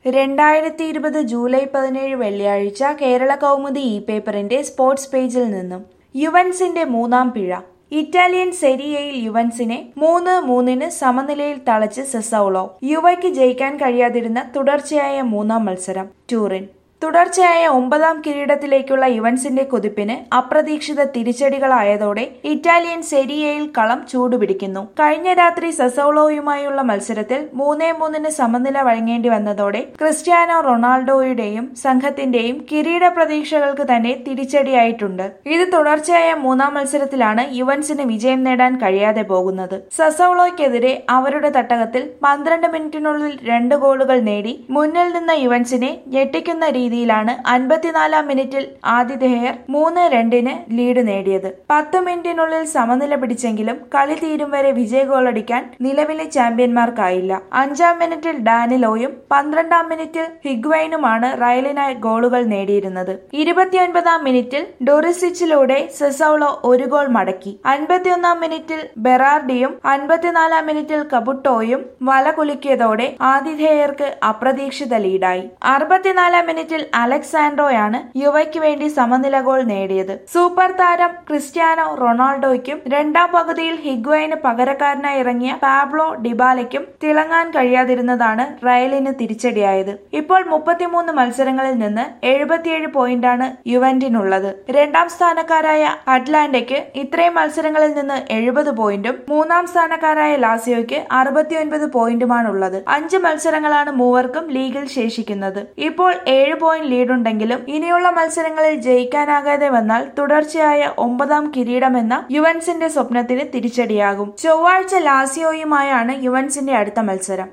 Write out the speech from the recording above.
2020 July 17 വെള്ളിയാഴ്ച കേരള കൗമുദി പേപ്പറിന്റെ sports പേജിൽ നിന്നും യുവൻസിന്റെ മൂന്നാം പിഴ. ഇറ്റാലിയൻ സെരിയയിൽ യുവൻസിനെ 3-3 സമനിലയിൽ തളച്ച് സസൗളോ. യുവയ്ക്ക് ജയിക്കാൻ കഴിയാതിരുന്ന തുടർച്ചയായ മൂന്നാം മത്സരം. ടൂറിൻ. തുടർച്ചയായ 9ാം കിരീടത്തിലേക്കുള്ള യുവൻസിന്റെ കുതിപ്പിന് അപ്രതീക്ഷിത തിരിച്ചടികളായതോടെ ഇറ്റാലിയൻ സെരിയയിൽ കളം ചൂടുപിടിക്കുന്നു. കഴിഞ്ഞ രാത്രി സസൗളോയുമായുള്ള മത്സരത്തിൽ 3-3 സമനില വഴങ്ങേണ്ടി വന്നതോടെ ക്രിസ്ത്യാനോ റൊണാൾഡോയുടെയും സംഘത്തിന്റെയും കിരീട പ്രതീക്ഷകൾക്ക് തന്നെ തിരിച്ചടിയായിട്ടുണ്ട്. ഇത് തുടർച്ചയായ മൂന്നാം മത്സരത്തിലാണ് യുവൻസിന് വിജയം നേടാൻ കഴിയാതെ പോകുന്നത്. സസൗളോയ്ക്കെതിരെ അവരുടെ തട്ടകത്തിൽ 12 മിനിറ്റിനുള്ളിൽ 2 ഗോളുകൾ നേടി മുന്നിൽ നിന്ന യുവൻസിനെ ഞെട്ടിക്കുന്ന രീതിയിലാണ് 54ാം മിനിറ്റിൽ ആതിഥേയർ 3-2 ലീഡ് നേടിയത്. 10 മിനിറ്റിനുള്ളിൽ സമനില പിടിച്ചെങ്കിലും കളി തീരും വരെ വിജയ ഗോളടിക്കാൻ നിലവിലെ ചാമ്പ്യന്മാർക്കായില്ല. 5ാം മിനിറ്റിൽ ഡാനിലോയും 12ാം മിനിറ്റിൽ ഹിഗ്വൈനുമാണ് റയലിനായി ഗോളുകൾ നേടിയിരുന്നത്. 29ാം മിനിറ്റിൽ ഡൊറിസിച്ചിലൂടെ സസൗളോ ഒരു ഗോൾ മടക്കി. 51ാം മിനിറ്റിൽ ബെറാർഡിയും 54ാം മിനിറ്റിൽ കബുട്ടോയും വല കുലുക്കിയതോടെ ആതിഥേയർക്ക് അപ്രതീക്ഷിത ലീഡായി. 64ാം മിനിറ്റിൽ അലക്സാൻഡ്രോയാണ് യുവയ്ക്ക് വേണ്ടി സമനില ഗോൾ നേടിയത്. സൂപ്പർ താരം ക്രിസ്ത്യാനോ റൊണാൾഡോയ്ക്കും രണ്ടാം പകുതിയിൽ ഹിഗ്വൈന് പകരക്കാരനായി ഇറങ്ങിയ പാബ്ലോ ഡിബാലയ്ക്കും തിളങ്ങാൻ കഴിയാതിരുന്നതാണ് റയലിന് തിരിച്ചടിയായത്. ഇപ്പോൾ 33 മത്സരങ്ങളിൽ നിന്ന് 77 പോയിന്റാണ് യുവന്റിനുള്ളത്. രണ്ടാം സ്ഥാനക്കാരായ അറ്റ്ലാന്റയ്ക്ക് ഇത്രയും മത്സരങ്ങളിൽ നിന്ന് 70 പോയിന്റും മൂന്നാം സ്ഥാനക്കാരായ ലാസിയോയ്ക്ക് 69 പോയിന്റുമാണുള്ളത്. 5 മത്സരങ്ങളാണ് മൂവർക്കും ലീഗിൽ ശേഷിക്കുന്നത്. ഇപ്പോൾ 7 പോയിന്റ് ലീഡുണ്ടെങ്കിലും ഇനിയുള്ള മത്സരങ്ങളിൽ ജയിക്കാനാകാതെ വന്നാൽ തുടർച്ചയായ 9ാം കിരീടമെന്ന യുവൻസിന്റെ സ്വപ്നത്തിന് തിരിച്ചടിയാകും. ചൊവ്വാഴ്ച ലാസിയോയുമായാണ് യുവൻസിന്റെ അടുത്ത മത്സരം.